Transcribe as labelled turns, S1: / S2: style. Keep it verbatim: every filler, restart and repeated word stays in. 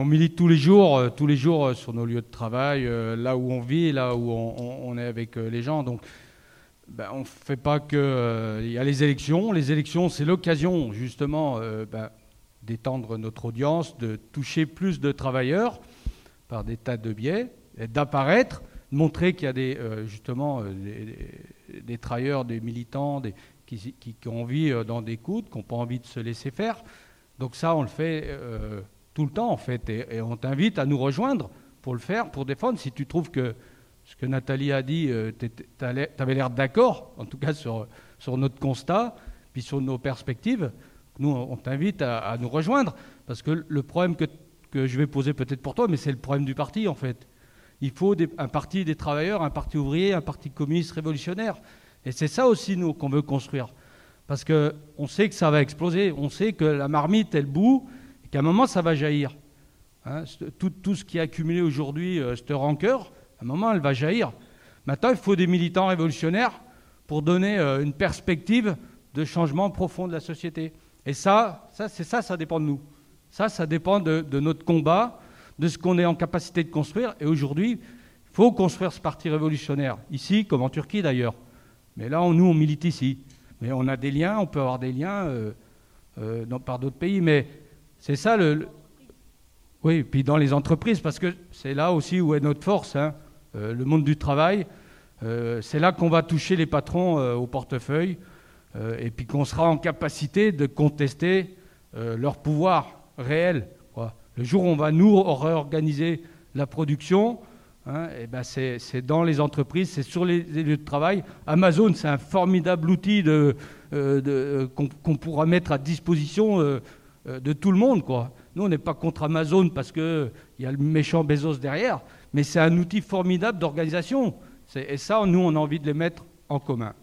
S1: On milite tous les jours, euh, tous les jours euh, sur nos lieux de travail, euh, là où on vit, là où on, on- on est avec euh, les gens. Donc, ben, on ne fait pas que... euh, Il y a les élections. Les élections, c'est l'occasion, justement, euh, ben, d'étendre notre audience, de toucher plus de travailleurs par des tas de biais, et d'apparaître, de montrer qu'il y a des, euh, justement euh, des, des- des travailleurs, des militants, des, qui, qui- qui ont envie euh, d'en découdre, qui n'ont pas envie de se laisser faire. Donc ça, on le fait euh, tout le temps, en fait. Et, et on t'invite à nous rejoindre pour le faire, pour défendre. Si tu trouves que ce que Nathalie a dit, tu avais l'air d'accord, en tout cas sur, sur notre constat, puis sur nos perspectives, nous, on t'invite à, à nous rejoindre. Parce que le problème que, que je vais poser peut-être pour toi, mais c'est le problème du parti, en fait. Il faut des- un parti des travailleurs, un parti ouvrier, un parti communiste révolutionnaire. Et c'est ça aussi, nous, qu'on veut construire. Parce qu'on sait que ça va exploser. On sait que la marmite, elle bout, et qu'à un moment, ça va jaillir. Hein, tout, tout ce qui est accumulé aujourd'hui, euh, cette rancœur, à un moment, elle va jaillir. Maintenant, il faut des militants révolutionnaires pour donner euh, une perspective de changement profond de la société. Et ça, ça c'est ça, ça dépend de nous. Ça, ça dépend de, de notre combat, de ce qu'on est en capacité de construire. Et aujourd'hui, il faut construire ce parti révolutionnaire, ici comme en Turquie d'ailleurs. Mais là, on, nous, on milite ici. Mais on a des liens, on peut avoir des liens euh, euh, dans, par d'autres pays. Mais c'est ça le, le... Oui, puis dans les entreprises, parce que c'est là aussi où est notre force, hein, euh, le monde du travail. Euh, c'est là qu'on va toucher les patrons euh, au portefeuille euh, et puis qu'on sera en capacité de contester euh, leur pouvoir réel, quoi. Le jour où on va nous réorganiser la production, hein, et ben c'est, c'est dans les entreprises, c'est sur les, les lieux de travail. Amazon, c'est un formidable outil de, euh, de, euh, qu'on, qu'on pourra mettre à disposition euh, euh, de tout le monde, quoi. Nous, on n'est pas contre Amazon parce qu'il y a le méchant Bezos derrière, mais c'est un outil formidable d'organisation. C'est, et ça, nous, on a envie de les mettre en commun.